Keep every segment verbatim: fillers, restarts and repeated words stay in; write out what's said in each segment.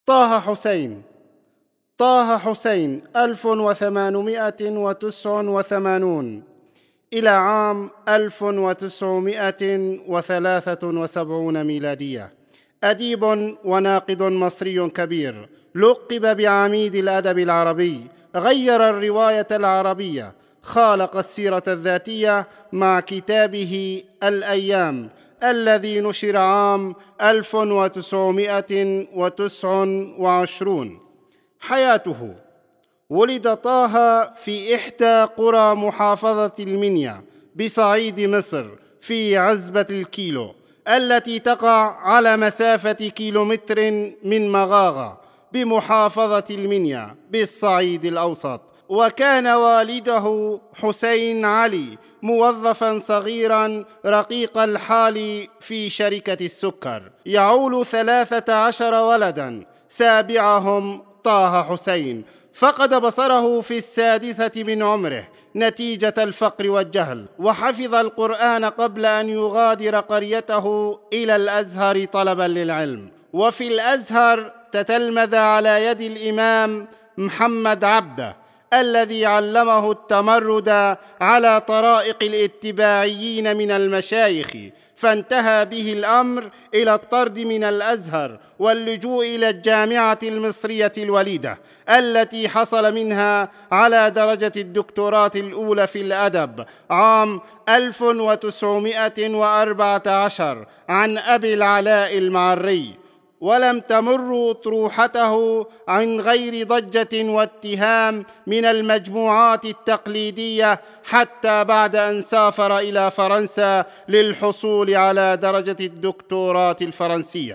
طه حسين. طه حسين ألف وثمانمائة وتسعة وثمانون إلى عام ألف وتسعمائة وثلاثة وسبعين ميلادية، أديب وناقد مصري كبير، لقب بعميد الأدب العربي، غير الرواية العربية، خالق السيرة الذاتية مع كتابه الأيام الذي نشر عام ألف وتسعمائة وتسعة وعشرين. حياته: ولد طه في إحدى قرى محافظة المنيا بصعيد مصر في عزبة الكيلو التي تقع على مسافة كيلومتر من مغاغة بمحافظة المنيا بالصعيد الأوسط. وكان والده حسين علي موظفاً صغيراً رقيق الحال في شركة السكر، يعول ثلاثة عشر ولداً، سابعهم طه حسين فقد بصره في السادسة من عمره نتيجة الفقر والجهل، وحفظ القرآن قبل أن يغادر قريته إلى الأزهر طلباً للعلم. وفي الأزهر تتلمذ على يد الإمام محمد عبده الذي علمه التمرد على طرائق الاتباعيين من المشايخ، فانتهى به الأمر إلى الطرد من الأزهر واللجوء إلى الجامعة المصرية الوليدة التي حصل منها على درجة الدكتوراه الأولى في الأدب عام ألف وتسعمائة وأربعة عشر عن أبي العلاء المعري. ولم تمر أطروحته عن غير ضجة واتهام من المجموعات التقليدية حتى بعد أن سافر إلى فرنسا للحصول على درجة الدكتوراه الفرنسية،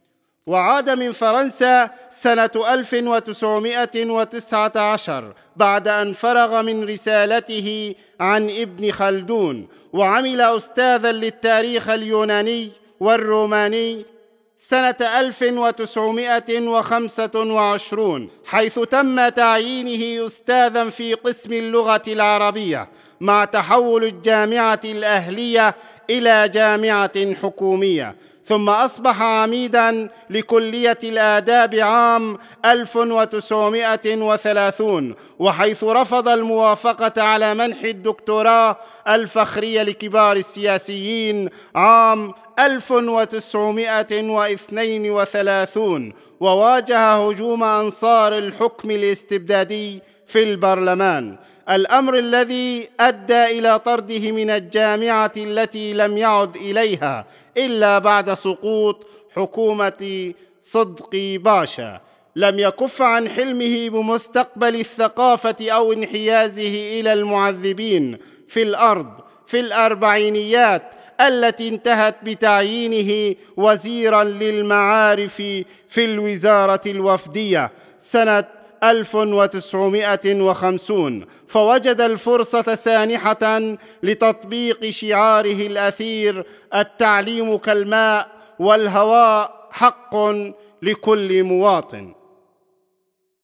وعاد من فرنسا سنة ألف وتسعمائة وتسعة عشر بعد أن فرغ من رسالته عن ابن خلدون، وعمل أستاذاً للتاريخ اليوناني والروماني سنة ألف وتسعمائة وخمسة وعشرين، حيث تم تعيينه أستاذاً في قسم اللغة العربية مع تحول الجامعة الأهلية إلى جامعة حكومية، ثم أصبح عميداً لكلية الآداب عام ألف وتسعمائة وثلاثين، وحيث رفض الموافقة على منح الدكتوراه الفخرية لكبار السياسيين عام ألف وتسعمائة واثنين وثلاثين، وواجه هجوم أنصار الحكم الاستبدادي في البرلمان، الأمر الذي أدى إلى طرده من الجامعة التي لم يعد إليها إلا بعد سقوط حكومة صدقي باشا. لم يكف عن حلمه بمستقبل الثقافة أو انحيازه إلى المعذبين في الأرض في الأربعينيات التي انتهت بتعيينه وزيراً للمعارف في الوزارة الوفدية سنة ألف وتسعمائة وخمسين، فوجد الفرصة سانحة لتطبيق شعاره الأثير: التعليم كالماء والهواء حق لكل مواطن.